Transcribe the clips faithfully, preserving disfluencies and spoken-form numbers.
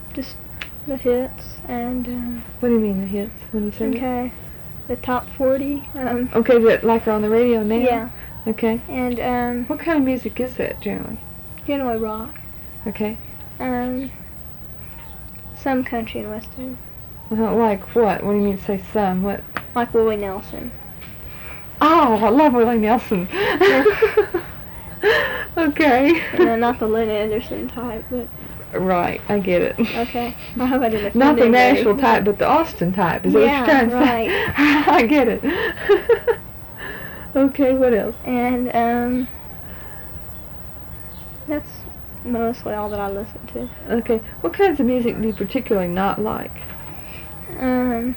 just the hits and. Um, what do you mean the hits when you say Okay, the top forty. Um, that? Okay, that like are on the radio now. Yeah. Okay. And um. What kind of music is that generally? Generally rock. Okay. Um. Some country and western. Uh, like what? What do you mean say some? What? Like Willie Nelson. Oh, I love Willie Nelson. Okay. And uh, not the Lynn Anderson type, but. Right, I get it. Okay. I hope I didn't offend Not the anybody. Nashville type, but the Austin type. Is that Yeah, what you're trying to right. say? I get it. Okay, what else? And um. That's mostly all that I listen to. Okay, what kinds of music do you particularly not like? Um.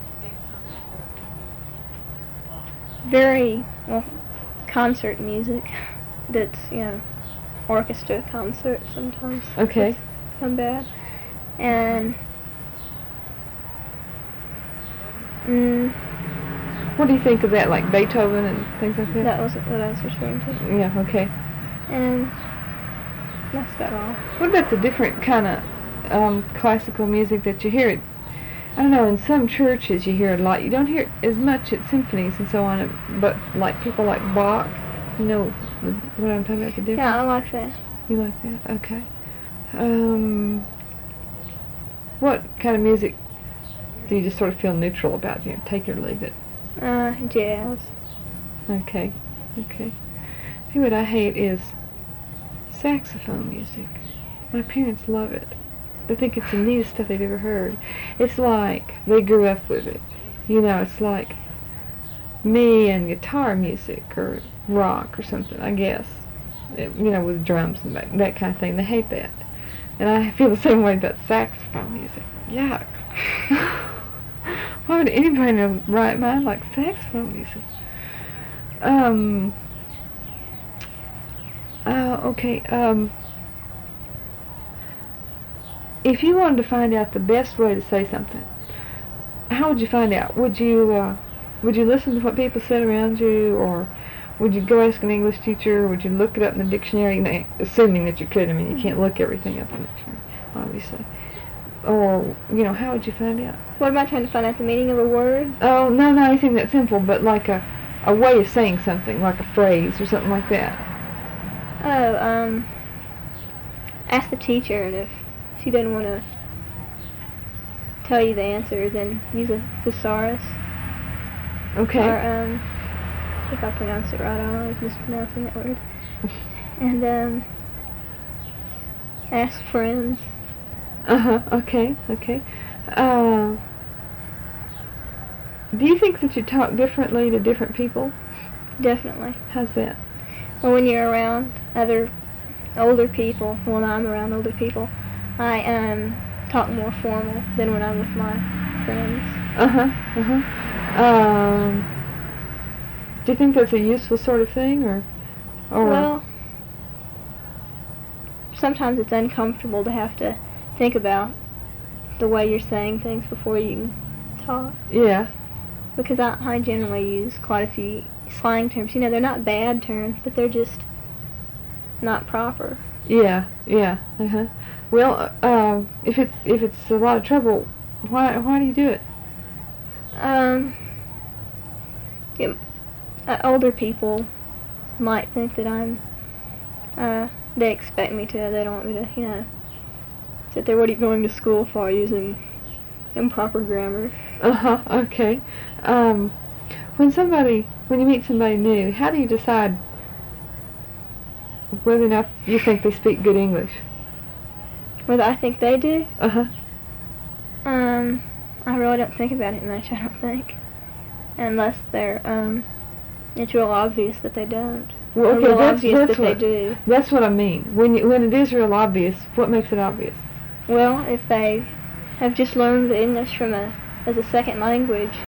Very well, concert music. That's you know, orchestra concert sometimes. Okay. That's come bad. And. Mm, What do you think of that, like Beethoven and things like that? that wasn't what I was referring to. Yeah, okay. And that's about all. What about the different kind of um, classical music that you hear? I don't know, in some churches you hear it a lot. You don't hear it as much at symphonies and so on, but like people like Bach, you know the, what I'm talking about, the difference? Yeah, I like that. You like that? Okay. Um, what kind of music do you just sort of feel neutral about? You know, take it or leave it? Uh, jazz. Okay, okay. See, what I hate is saxophone music. My parents love it. They think it's the neatest stuff they've ever heard. It's like they grew up with it. You know, it's like me and guitar music or rock or something, I guess. It, you know, with drums and that, that kind of thing. They hate that. And I feel the same way about saxophone music. Yuck. Why would anybody in their right mind like saxophone music? Um... Uh, okay, um... if you wanted to find out the best way to say something, how would you find out? Would you, uh, would you listen to what people said around you, or would you go ask an English teacher, or would you look it up in the dictionary, no, assuming that you could? I mean, you can't look everything up in the dictionary, obviously. Or, you know, how would you find out? What am I trying to find out the meaning of a word? Oh, no, not anything that simple, but like a, a way of saying something, like a phrase or something like that. Oh, um, ask the teacher, and if she doesn't want to tell you the answer, then use a thesaurus. Okay. Or, um, if I pronounce it right, I always mispronouncing that word. And, um, ask friends. Uh-huh, okay, okay. Uh, do you think that you talk differently to different people? Definitely. How's that? Well, when you're around other older people, when I'm around older people, I, um, talk more formal than when I'm with my friends. Uh-huh, uh-huh. Um, do you think that's a useful sort of thing, or? or Well, sometimes it's uncomfortable to have to think about the way you're saying things before you talk. Yeah. Because I, I generally use quite a few slang terms. You know, they're not bad terms, but they're just not proper. Yeah, yeah, uh-huh. Well, uh, if it's if it's a lot of trouble, why why do you do it? Um, it, uh, older people might think that I'm, uh, they expect me to, they don't want me to, you know, sit there, what are you going to school for, using improper grammar. Uh-huh, okay. Um, when somebody, when you meet somebody new, how do you decide whether or not you think they speak good English? Whether I think they do? Uh-huh. Um, I really don't think about it much, I don't think. Unless they're, um, it's real obvious that they don't. Well, Or okay, real that's, obvious that's that what, they do. That's what I mean. When you, when it is real obvious, what makes it obvious? Well, if they have just learned the English from a, as a second language,